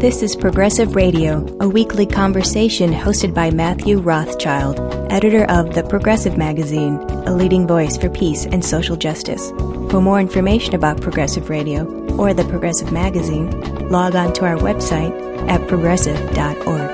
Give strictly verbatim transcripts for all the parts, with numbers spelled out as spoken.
This is Progressive Radio, a weekly conversation hosted by Matthew Rothschild, editor of The Progressive Magazine, a leading voice for peace and social justice. For more information about Progressive Radio or The Progressive Magazine, log on to our website at progressive dot org.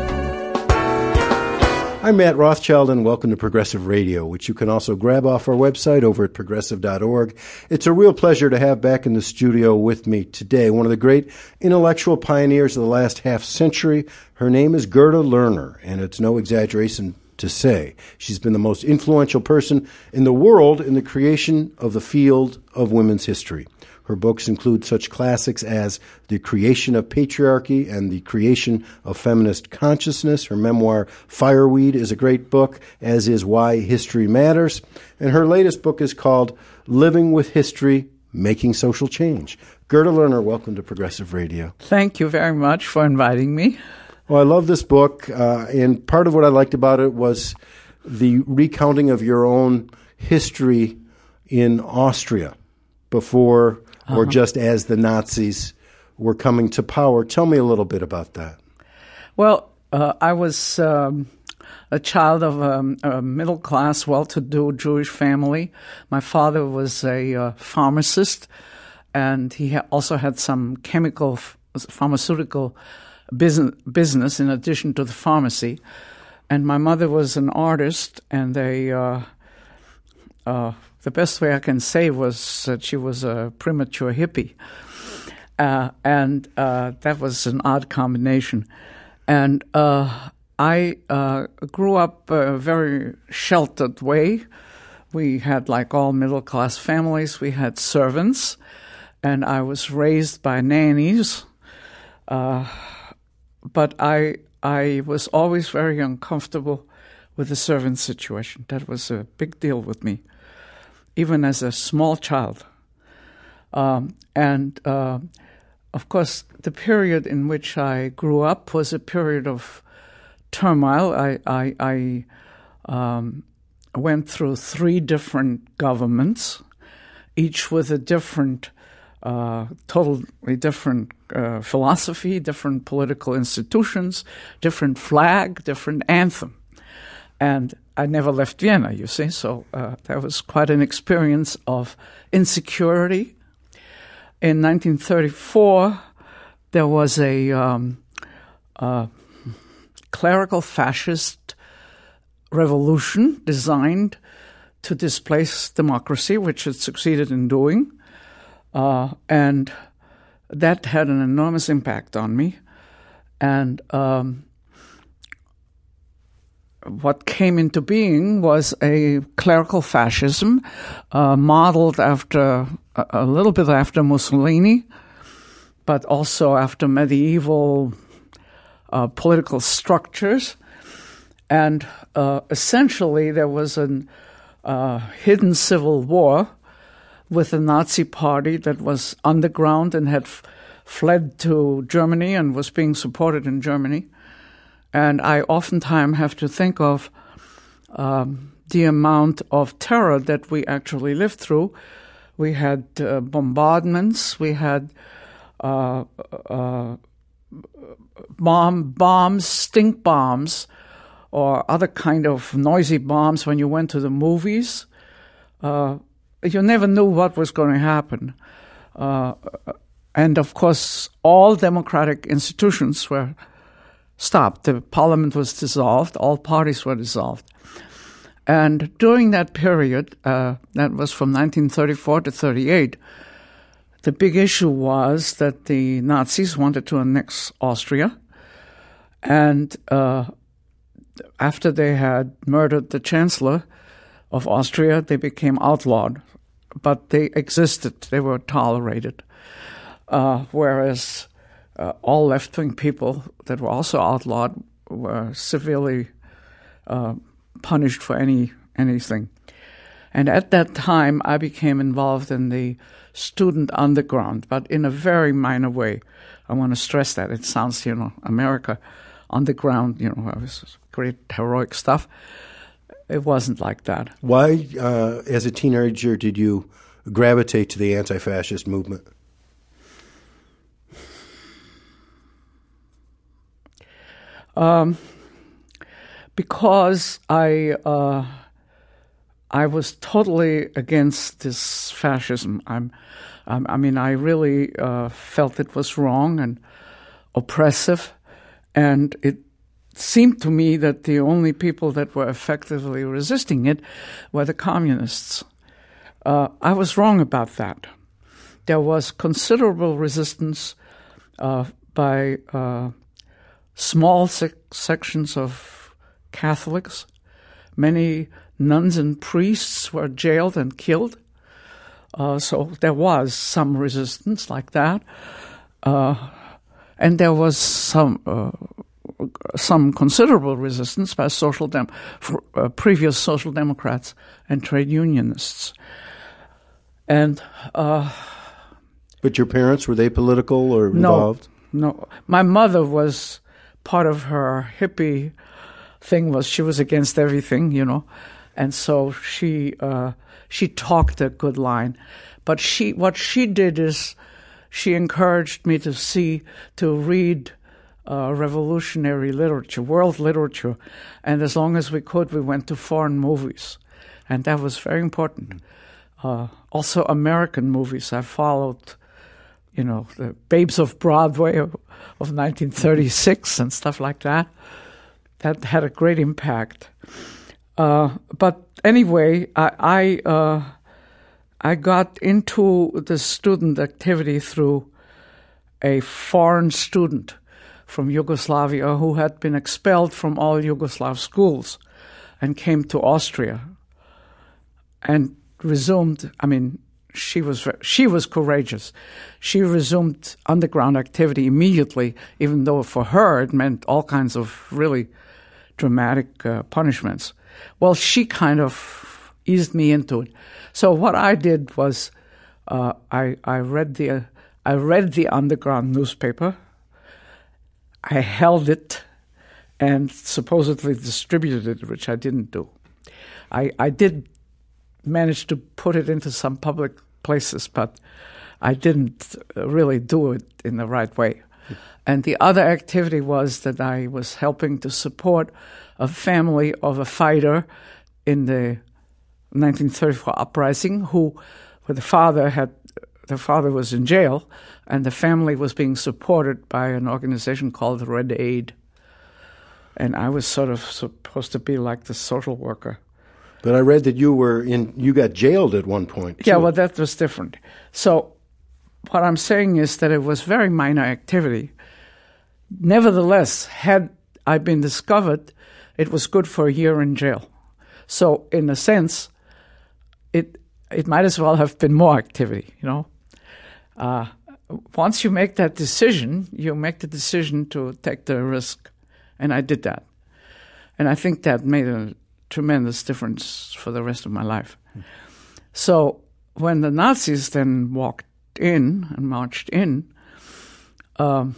I'm Matt Rothschild, and welcome to Progressive Radio, which you can also grab off our website over at progressive dot org. It's a real pleasure to have back in the studio with me today one of the great intellectual pioneers of the last half century. Her name is Gerda Lerner, and it's no exaggeration to say she's been the most influential person in the world in the creation of the field of women's history. Her books include such classics as The Creation of Patriarchy and The Creation of Feminist Consciousness. Her memoir, Fireweed, is a great book, as is Why History Matters. And her latest book is called Living with History, Making Social Change. Gerda Lerner, welcome to Progressive Radio. Thank you very much for inviting me. Well, I love this book, uh, and part of what I liked about it was the recounting of your own history in Austria before or just as the Nazis were coming to power. Tell me a little bit about that. Well, uh, I was um, a child of a, a middle-class, well-to-do Jewish family. My father was a uh, pharmacist, and he ha- also had some chemical, f- pharmaceutical business, business in addition to the pharmacy. And my mother was an artist, and they... Uh, uh, The best way I can say was that she was a premature hippie. Uh, and uh, that was an odd combination. And uh, I uh, grew up a very sheltered way. We had, like all middle-class families, we had servants. And I was raised by nannies. Uh, but I, I was always very uncomfortable with the servant situation. That was a big deal with me, even as a small child. Um, and, uh, of course, the period in which I grew up was a period of turmoil. I, I, I um, went through three different governments, each with a different, uh, totally different uh, philosophy, different political institutions, different flag, different anthem. And I never left Vienna, you see, so uh, that was quite an experience of insecurity. In nineteen thirty-four, there was a um, uh, clerical fascist revolution designed to displace democracy, which it succeeded in doing. Uh, and that had an enormous impact on me. And um what came into being was a clerical fascism uh, modeled after, a, a little bit after Mussolini, but also after medieval uh, political structures. And uh, essentially there was a uh, hidden civil war with the Nazi party that was underground and had f- fled to Germany and was being supported in Germany. And I oftentimes have to think of um, the amount of terror that we actually lived through. We had uh, bombardments, we had uh, uh, bomb bombs, stink bombs, or other kind of noisy bombs when you went to the movies. Uh, you never knew what was going to happen. Uh, and, of course, all democratic institutions were stopped. The parliament was dissolved. All parties were dissolved. And during that period, uh, that was from nineteen thirty-four to thirty-eight, the big issue was that the Nazis wanted to annex Austria. And uh, after they had murdered the chancellor of Austria, they became outlawed. But they existed. They were tolerated. Uh, whereas Uh, all left-wing people that were also outlawed were severely uh, punished for any anything. And at that time, I became involved in the student underground, but in a very minor way. I want to stress that. It sounds, you know, America underground, you know, it was great heroic stuff. It wasn't like that. Why, uh, as a teenager, did you gravitate to the anti-fascist movement? Um, because I uh, I was totally against this fascism. I'm, um, I mean, I really uh, felt it was wrong and oppressive, and it seemed to me that the only people that were effectively resisting it were the communists. Uh, I was wrong about that. There was considerable resistance uh, by uh, small sec- sections of Catholics. Many nuns and priests were jailed and killed. Uh, so there was some resistance like that. Uh, and there was some uh, some considerable resistance by social dem- for, uh, previous social democrats and trade unionists. And uh, but your parents, were they political or involved? No, no. My mother was, part of her hippie thing was she was against everything, you know, and so she uh, she talked a good line. But she, what she did is she encouraged me to see, to read uh, revolutionary literature, world literature, and as long as we could, we went to foreign movies, and that was very important. Uh, also, American movies. I followed, you know, the Babes of Broadway of, of nineteen thirty-six and stuff like that. That had a great impact. Uh, but anyway, I I, uh, I got into the student activity through a foreign student from Yugoslavia who had been expelled from all Yugoslav schools and came to Austria and resumed, I mean, she was she was courageous. She resumed underground activity immediately, even though for her it meant all kinds of really dramatic uh, punishments. Well, she kind of eased me into it. So what I did was uh, I I read the uh, I read the underground newspaper. I held it and supposedly distributed it, which I didn't do. I I did managed to put it into some public places, but I didn't really do it in the right way. And the other activity was that I was helping to support a family of a fighter in the nineteen thirty-four uprising who, where the father had, the father was in jail, and the family was being supported by an organization called Red Aid. And I was sort of supposed to be like the social worker. But I read that you were in, you got jailed at one point. Yeah, too. well, that was different. So what I'm saying is that it was very minor activity. Nevertheless, had I been discovered, it was good for a year in jail. So in a sense, it it might as well have been more activity, you know. Uh, once you make that decision, you make the decision to take the risk. And I did that. And I think that made a tremendous difference for the rest of my life. Mm. So when the Nazis then walked in and marched in, um,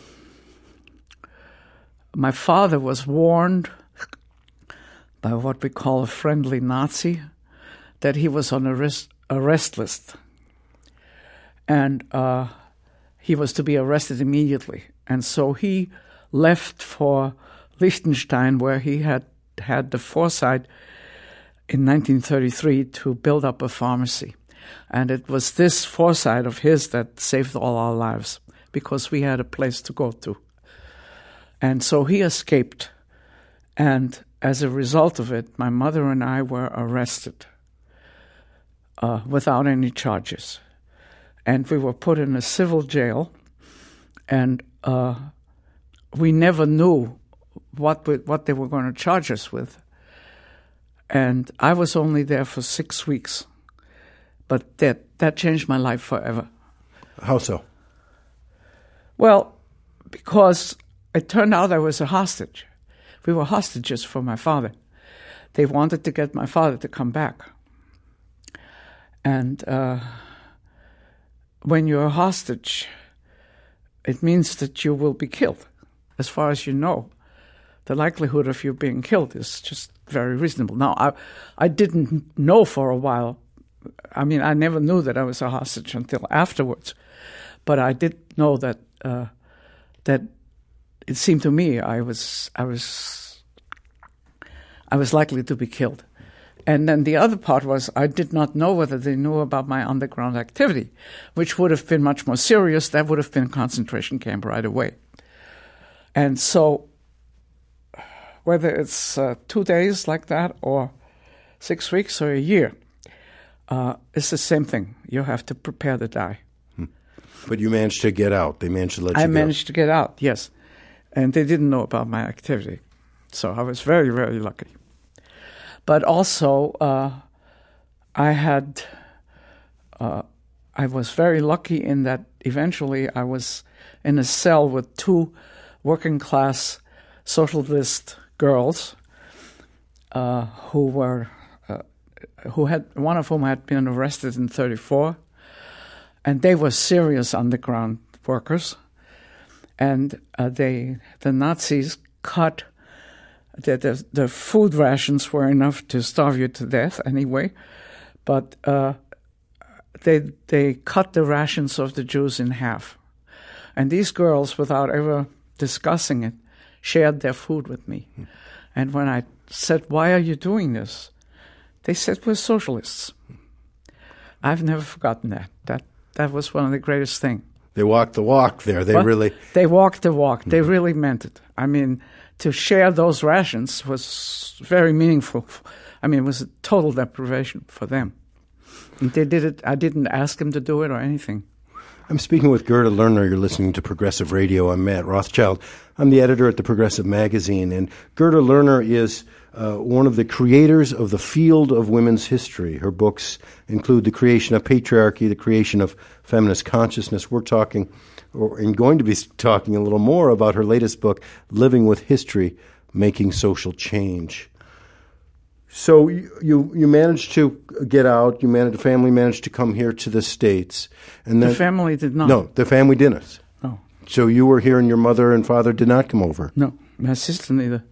my father was warned by what we call a friendly Nazi that he was on a arrest, arrest list. And uh, he was to be arrested immediately. And so he left for Liechtenstein, where he had had the foresight in nineteen thirty-three to build up a pharmacy. And it was this foresight of his that saved all our lives, because we had a place to go to. And so he escaped. And as a result of it, my mother and I were arrested uh, without any charges. And we were put in a civil jail. And uh, we never knew what we, what they were going to charge us with. And I was only there for six weeks. But that, that changed my life forever. How so? Well, because it turned out I was a hostage. We were hostages for my father. They wanted to get my father to come back. And uh, when you're a hostage, it means that you will be killed. As far as you know, the likelihood of you being killed is just very reasonable. Now, I, I didn't know for a while. I mean, I never knew that I was a hostage until afterwards. But I did know that uh, that it seemed to me I was I was I was likely to be killed. And then the other part was I did not know whether they knew about my underground activity, which would have been much more serious. That would have been a concentration camp right away. And so whether it's uh, two days like that or six weeks or a year, uh, it's the same thing. You have to prepare to die. Hmm. But you managed to get out. They managed to let you I go. managed to get out, yes. And they didn't know about my activity. So I was very, very lucky. But also, uh, I had, uh, I was very lucky in that eventually I was in a cell with two working class socialist girls uh, who were, uh, who had, one of whom had been arrested in thirty-four, and they were serious underground workers, and uh, they, the Nazis cut. The, the, the food rations were enough to starve you to death anyway, but uh, they they cut the rations of the Jews in half. And these girls, without ever discussing it, shared their food with me. Mm. And when I said, "Why are you doing this?" they said, "We're socialists." I've never forgotten that. That that was one of the greatest things. They walked the walk there. They what? really... They walked the walk. Mm-hmm. They really meant it. I mean... To share those rations was very meaningful. I mean, it was a total deprivation for them. And they did it. I didn't ask them to do it or anything. I'm speaking with Gerda Lerner. You're listening to Progressive Radio. I'm Matt Rothschild. I'm the editor at the Progressive Magazine. And Gerda Lerner is uh, one of the creators of the field of women's history. Her books include The Creation of Patriarchy, The Creation of Feminist Consciousness. We're talking... Or, and going to be talking a little more about her latest book, Living with History, Making Social Change. So you, you you managed to get out. You managed, the family managed to come here to the States, and then, the family did not. No, the family didn't. No. So you were here, and your mother and father did not come over. No, my sister neither.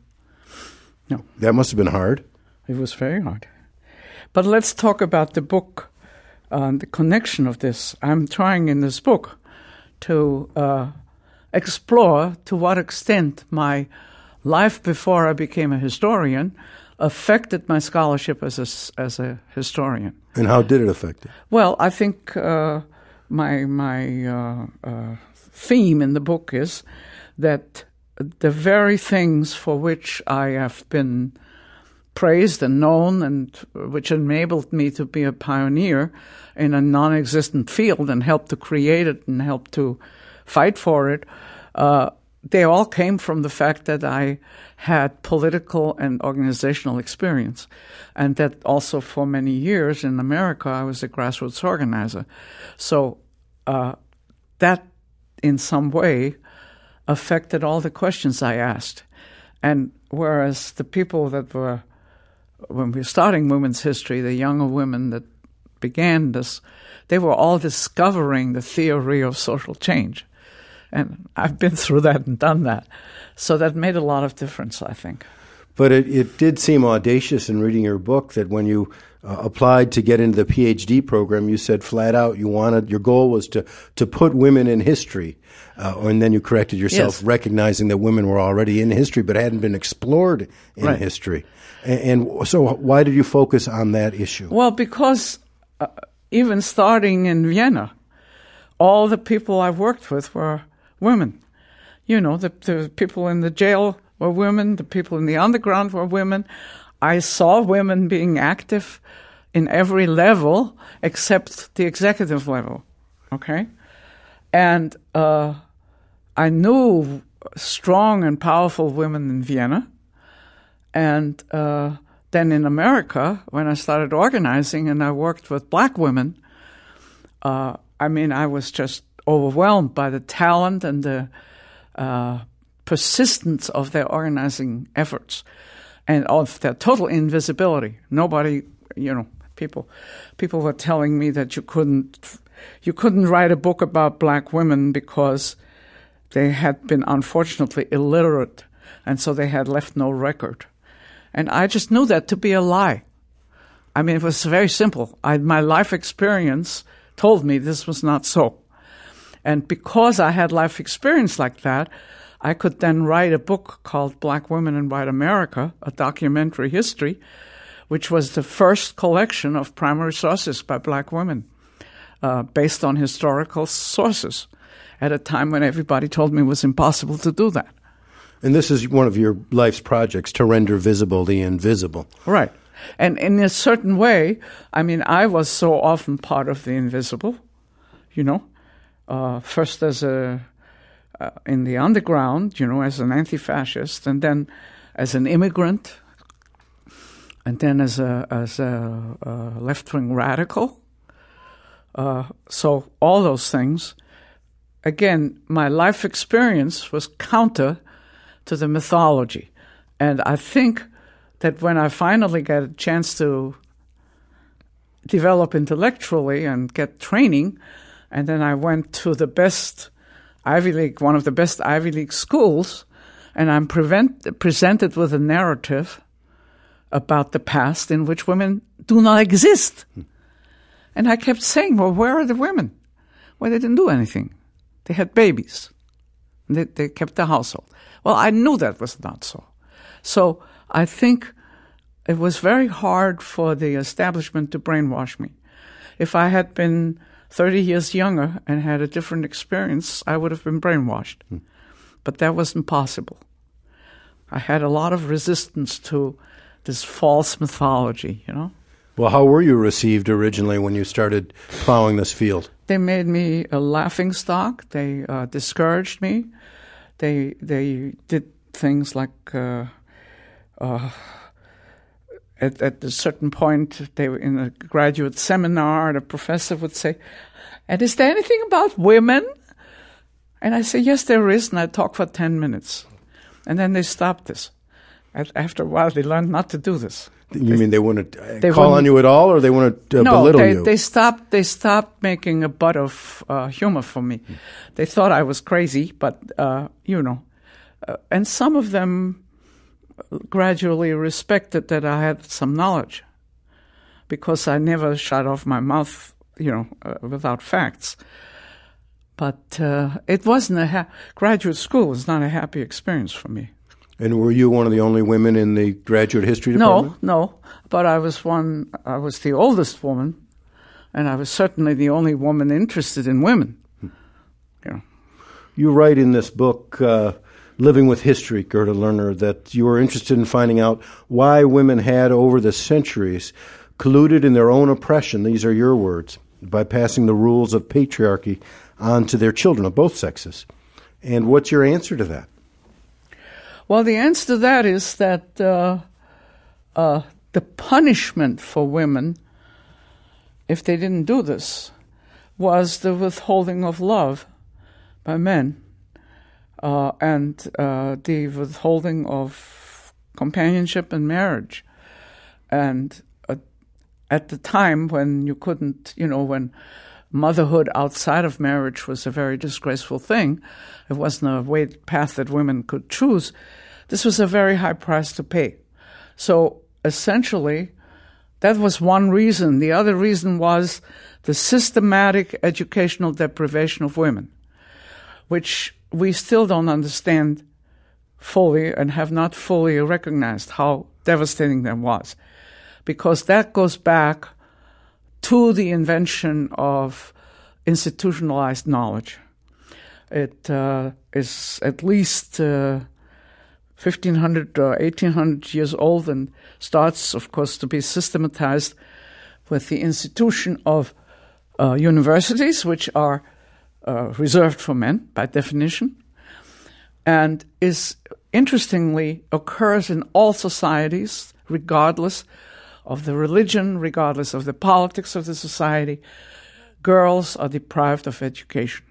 No. That must have been hard. It was very hard. But let's talk about the book, uh, the connection of this. I'm trying in this book to uh, explore to what extent my life before I became a historian affected my scholarship as a, as a historian. And how did it affect it? Well, I think uh, my my uh, uh, theme in the book is that the very things for which I have been praised and known and which enabled me to be a pioneer in a non-existent field and helped to create it and helped to fight for it, uh, they all came from the fact that I had political and organizational experience, and that also for many years in America I was a grassroots organizer. So uh, that in some way affected all the questions I asked. And whereas the people that were, when we were starting women's history, the younger women that began this, they were all discovering the theory of social change. And I've been through that and done that. So that made a lot of difference, I think. But it, it did seem audacious in reading your book that when you uh, applied to get into the PhD program, you said flat out you wanted, your goal was to, to put women in history. Uh, and then you corrected yourself, yes, recognizing that women were already in history but hadn't been explored in right. history. And, and so why did you focus on that issue? Well, because uh, even starting in Vienna, all the people I worked with were women. You know, the, the people in the jail were women, the people in the underground were women. I saw women being active in every level except the executive level, okay? And uh, I knew strong and powerful women in Vienna. And uh, then in America, when I started organizing and I worked with black women, uh, I mean, I was just overwhelmed by the talent and the uh, persistence of their organizing efforts and of their total invisibility. Nobody, you know, people people were telling me that you couldn't you couldn't write a book about black women because they had been unfortunately illiterate, and so they had left no record. And I just knew that to be a lie. I mean, it was very simple. I, my life experience told me this was not so. And because I had life experience like that, I could then write a book called Black Women in White America, a documentary history, which was the first collection of primary sources by black women uh, based on historical sources at a time when everybody told me it was impossible to do that. And this is one of your life's projects, to render visible the invisible. Right. And in a certain way, I mean, I was so often part of the invisible, you know, uh, first as a, uh, in the underground, you know, as an anti-fascist, and then as an immigrant, and then as a, as a, a left-wing radical. Uh, so all those things. Again, my life experience was counter to the mythology. And I think that when I finally got a chance to develop intellectually and get training, and then I went to the best Ivy League, one of the best Ivy League schools, and I'm prevent, presented with a narrative about the past in which women do not exist. And I kept saying, well, where are the women? Well, they didn't do anything. They had babies. They, they kept the household. Well, I knew that was not so. So I think it was very hard for the establishment to brainwash me. If I had been thirty years younger and had a different experience, I would have been brainwashed. Hmm. But that wasn't possible. I had a lot of resistance to this false mythology, you know. Well, how were you received originally when you started plowing this field? They made me a laughingstock. They uh, discouraged me. They they did things like uh, uh, at, at a certain point, they were in a graduate seminar, the professor would say, and is there anything about women? And I say, yes, there is, and I talk for ten minutes. And then they stopped this. After a while, they learned not to do this. You they, mean they wouldn't they call on you at all, or they want to uh, no, belittle they, you? No, they stopped, they stopped making a butt of uh, humor for me. Mm. They thought I was crazy, but, uh, you know. Uh, and some of them gradually respected that I had some knowledge, because I never shut off my mouth, you know, uh, without facts. But uh, it wasn't a ha- graduate school was not a happy experience for me. And were you one of the only women in the graduate history department? No, no. But I was one. I was the oldest woman, and I was certainly the only woman interested in women. Hmm. You know. You write in this book, uh, Living with History, Gerda Lerner, that you were interested in finding out why women had, over the centuries, colluded in their own oppression, these are your words, by passing the rules of patriarchy on to their children of both sexes. And what's your answer to that? Well, the answer to that is that uh, uh, the punishment for women, if they didn't do this, was the withholding of love by men uh, and uh, the withholding of companionship and marriage. And uh, at the time when you couldn't, you know, when motherhood outside of marriage was a very disgraceful thing, it wasn't a way path that women could choose. This was a very high price to pay. So essentially, that was one reason. The other reason was the systematic educational deprivation of women, which we still don't understand fully and have not fully recognized how devastating that was, because that goes back to the invention of institutionalized knowledge. It uh, is at least uh, fifteen hundred or eighteen hundred years old, and starts, of course, to be systematized with the institution of uh, universities, which are uh, reserved for men by definition, and is, interestingly, occurs in all societies, regardless of the religion, regardless of the politics of the society. Girls are deprived of education.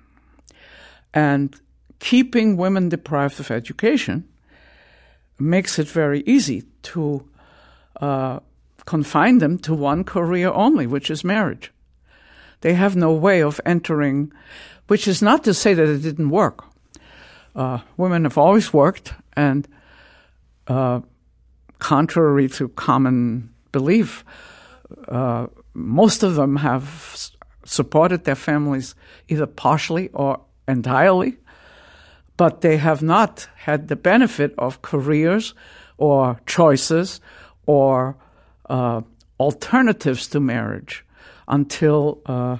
And keeping women deprived of education makes it very easy to uh, confine them to one career only, which is marriage. They have no way of entering, which is not to say that it didn't work. Uh, women have always worked, and uh, contrary to common belief, uh, most of them have s- supported their families either partially or entirely. but they have not had the benefit of careers or choices or uh, alternatives to marriage until uh,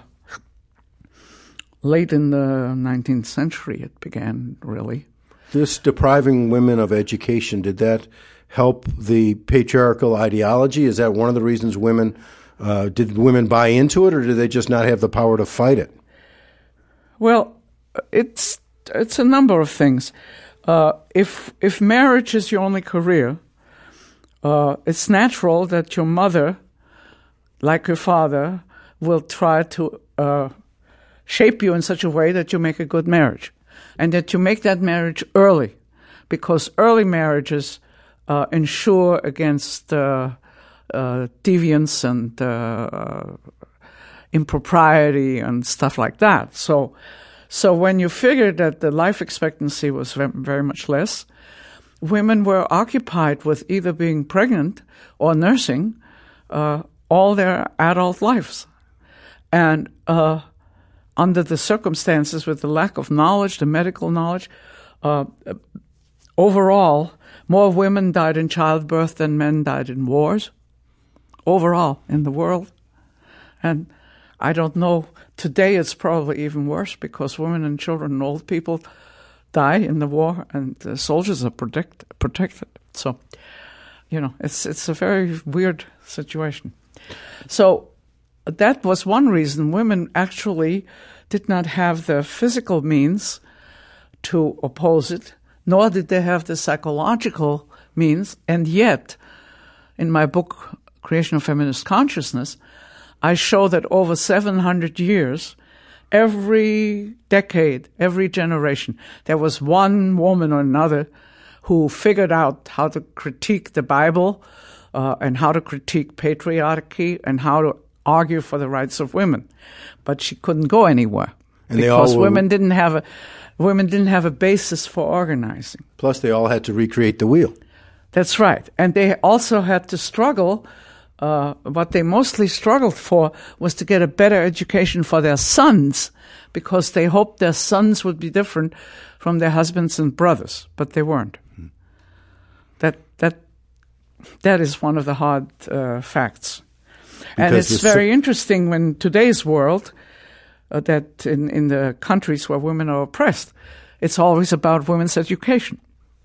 late in the nineteenth century. It began, really. This depriving women of education, did that help the patriarchal ideology? Is that one of the reasons women, uh, did women buy into it, or did they just not have the power to fight it? Well, it's it's a number of things. Uh, if if marriage is your only career, uh, it's natural that your mother, like your father, will try to uh, shape you in such a way that you make a good marriage, and that you make that marriage early, because early marriages uh, ensure against uh, uh, deviance and uh, impropriety and stuff like that. So, so when you figured that the life expectancy was very much less, women were occupied with either being pregnant or nursing uh, all their adult lives. And uh, under the circumstances, with the lack of knowledge, the medical knowledge, uh, overall, more women died in childbirth than men died in wars, overall in the world. And I don't know, today it's probably even worse, because women and children and old people die in the war, and the soldiers are protect, protected. So, you know, it's it's a very weird situation. So that was one reason women actually did not have the physical means to oppose it, nor did they have the psychological means. And yet, in my book, Creation of Feminist Consciousness, I show that over seven hundred years, every decade, every generation, there was one woman or another who figured out how to critique the Bible uh, and how to critique patriarchy and how to argue for the rights of women. But she couldn't go anywhere, and because they all were, women didn't have a women didn't have a basis for organizing. Plus, they all had to recreate the wheel. That's right. And they also had to struggle. Uh, what they mostly struggled for was to get a better education for their sons, because they hoped their sons would be different from their husbands and brothers, but they weren't. Mm-hmm. That that that is one of the hard uh, facts. Because and it's very so- interesting when today's world, uh, that in, in the countries where women are oppressed, it's always about women's education.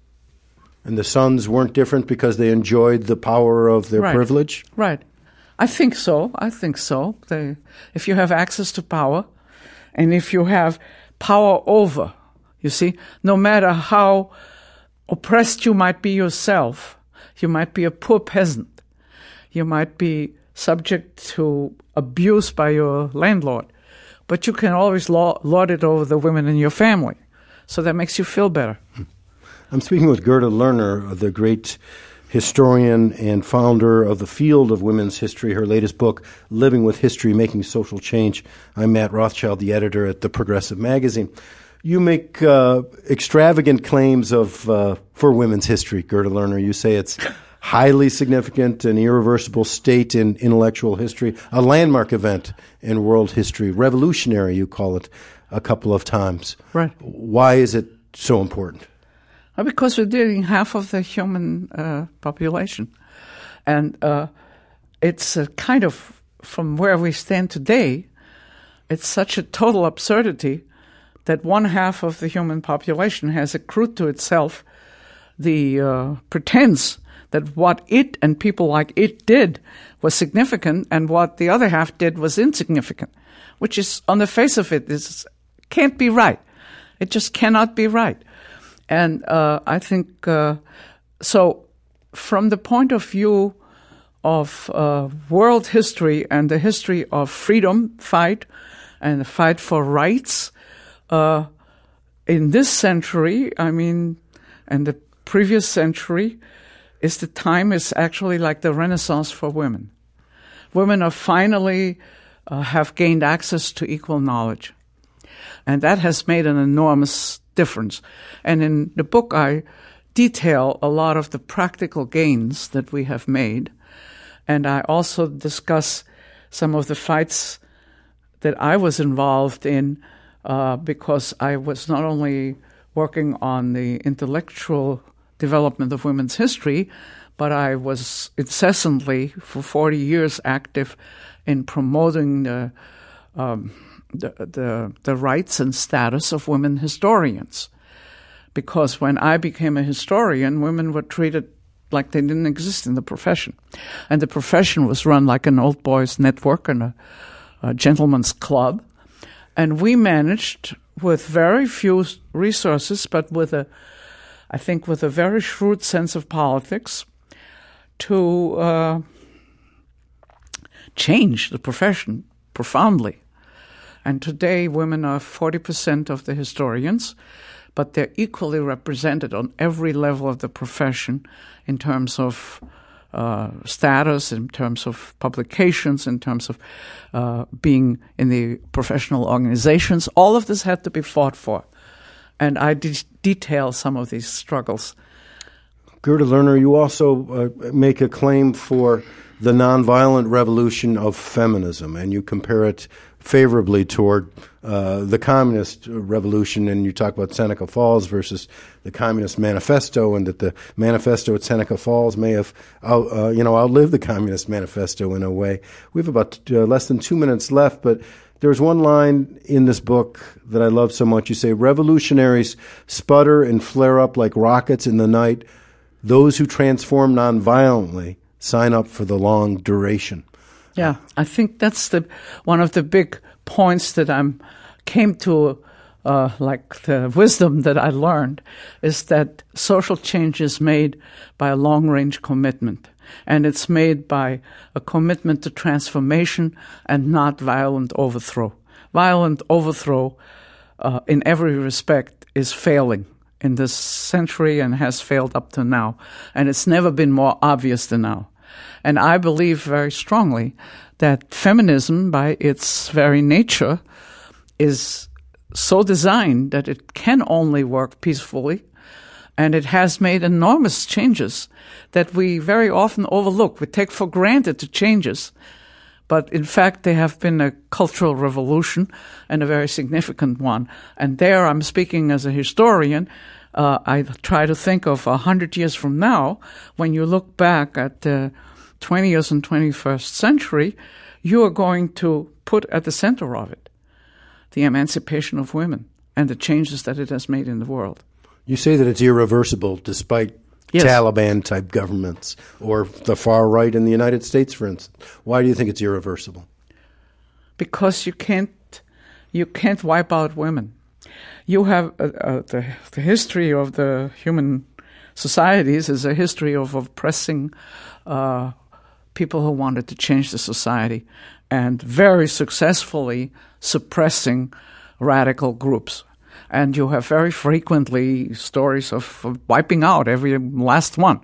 And the sons weren't different because they enjoyed the power of their right. privilege? Right. I think so. I think so. They, if you have access to power, and if you have power over, you see, no matter how oppressed you might be yourself, you might be a poor peasant, you might be subject to abuse by your landlord, but you can always lord it over the women in your family. So that makes you feel better. I'm speaking with Gerda Lerner, the great historian and founder of the field of women's history. Her latest book, Living with History, Making Social Change. I'm Matt Rothschild, the editor at The Progressive Magazine. You make uh, extravagant claims of uh, for women's history, Gerda Lerner. You say it's highly significant, an irreversible state in intellectual history, a landmark event in world history, revolutionary, you call it a couple of times. Right. Why is it so important? Because we're dealing half of the human uh, population. And uh, it's a kind of, from where we stand today, it's such a total absurdity that one half of the human population has accrued to itself the uh, pretense that what it and people like it did was significant, and what the other half did was insignificant, which is, on the face of it, is can't be right. It just cannot be right. And uh, I think, uh, so from the point of view of uh, world history and the history of freedom fight and the fight for rights, uh, in this century, I mean, and the previous century, is the time is actually like the Renaissance for women. Women are finally uh, have gained access to equal knowledge. And that has made an enormous difference. And in the book, I detail a lot of the practical gains that we have made. And I also discuss some of the fights that I was involved in uh, because I was not only working on the intellectual development of women's history, but I was incessantly, for forty years, active in promoting the, um, the, the, the rights and status of women historians. Because when I became a historian, women were treated like they didn't exist in the profession. And the profession was run like an old boys network and a, a gentleman's club. And we managed, with very few resources, but with a, I think with a very shrewd sense of politics, to uh, change the profession profoundly. And today women are forty percent of the historians, but they're equally represented on every level of the profession in terms of uh, status, in terms of publications, in terms of uh, being in the professional organizations. All of this had to be fought for. And I de- detail some of these struggles. Gerda Lerner, you also uh, make a claim for the nonviolent revolution of feminism, and you compare it favorably toward uh, the communist revolution, and you talk about Seneca Falls versus the Communist Manifesto, and that the manifesto at Seneca Falls may have out, uh, you know, outlived the Communist Manifesto in a way. We have about uh, less than two minutes left, but there's one line in this book that I love so much. You say, revolutionaries sputter and flare up like rockets in the night. Those who transform nonviolently sign up for the long duration. Yeah, I think that's the one of the big points that I'm came to, uh, like the wisdom that I learned, is that social change is made by a long-range commitment, and it's made by a commitment to transformation and not violent overthrow. Violent overthrow, uh, in every respect, is failing in this century and has failed up to now, and it's never been more obvious than now. And I believe very strongly that feminism, by its very nature, is so designed that it can only work peacefully, and it has made enormous changes that we very often overlook. We take for granted the changes, but in fact they have been a cultural revolution and a very significant one. And there I'm speaking as a historian. Uh, I try to think of a hundred years from now, when you look back at the twentieth and twenty-first century, you are going to put at the center of it the emancipation of women and the changes that it has made in the world. You say that it's irreversible despite yes. Taliban-type governments or the far right in the United States, for instance. Why do you think it's irreversible? Because you can't, you can't wipe out women. You have uh, uh, the, the history of the human societies is a history of oppressing uh, people who wanted to change the society and very successfully suppressing radical groups. And you have very frequently stories of, of wiping out every last one.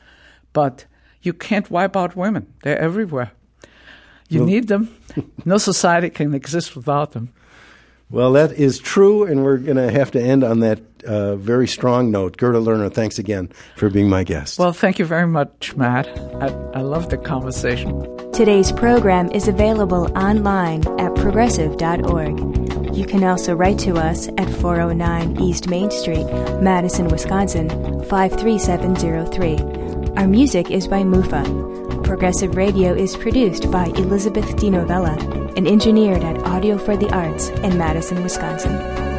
But you can't wipe out women. They're everywhere. You well, need them. No society can exist without them. Well, that is true, and we're going to have to end on that uh, very strong note. Gerda Lerner, thanks again for being my guest. Well, thank you very much, Matt. I, I love the conversation. Today's program is available online at progressive dot org. You can also write to us at four oh nine East Main Street, Madison, Wisconsin, five three seven zero three. Our music is by Mufa. Progressive Radio is produced by Elizabeth DiNovella and engineered at Audio for the Arts in Madison, Wisconsin.